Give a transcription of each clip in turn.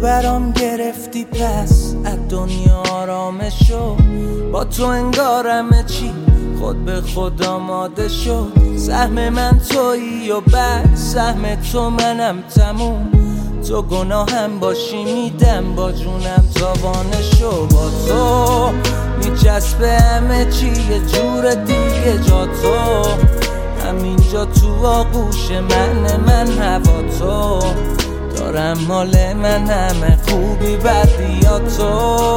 برام گرفتی پس از دنیا آرامشو، با تو انگار همه چی خود به خود آماده شد. سهم من تویی و بعد سهم تو منم تموم، تو گناهم باشی میدم با جونم تاوانشو. با تو میچسبه همه چی یه جور دیگه، جا تو همینجا تو آغوش من هوا تو دارم، مال من همه خوبی بدی یا تو.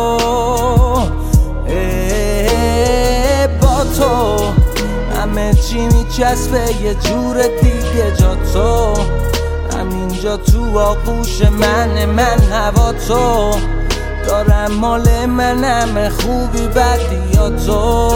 با تو همه چی میچسبه یه جور دیگه، جا تو همینجا تو آغوش من هوا تو دارم، مال من همه خوبی بدی یا تو.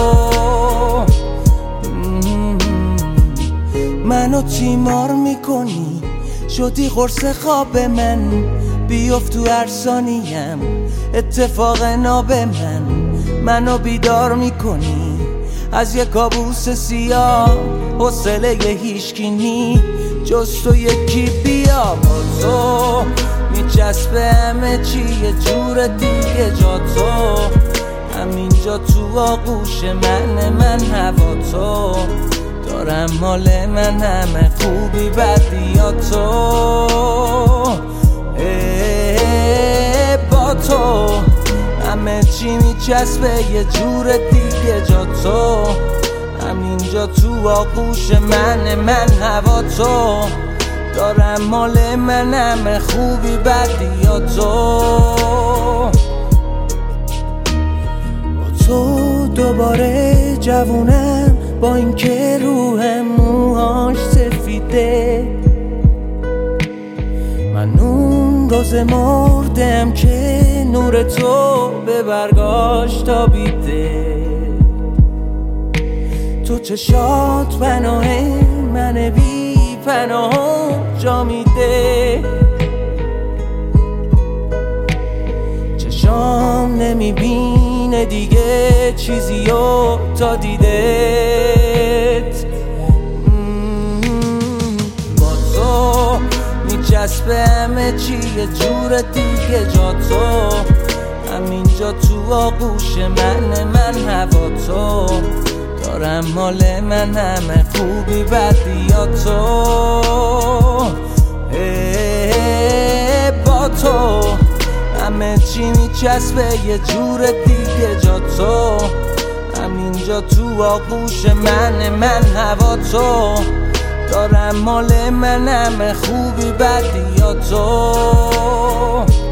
منو تیمار میکنی، شدی قرص خواب من، بیفت تو هر ثانیم اتفاق ناب منو بیدار میکنی از یه کابوس سیاه، حوصله هیچکی نی جز تو یکی بیا. با تو میچسبه همه چی یه جور دیگه، جا تو همینجا تو آغوش من هوا تو دارم، مال من همه خوبی بدی یا تو. با تو همه چی میچسبه یه جور دیگه، جا تو همینجا تو آغوش من هوا تو دارم، مال من همه خوبی بدی یا تو. با تو دوباره جوونم، با اینکه روحم موهاش سفیده، من اون روز مردم که نور تو به برگاش تابیده. تو چشات پناه من بی پناه جا میده، چشام نمیبینه دیگه چیزیو تا دیدت. با تو میچسبه همه چی یه جور دیگه، جا تو همینجا تو آغوش من هوا تو دارم، مال من همه خوبی بدی یا تو. با تو همه چی میچسبه یه جور دیگه، جا تو همینجا تو آغوش من هوا تو دارم، مال من همه خوبی بدی یا تو.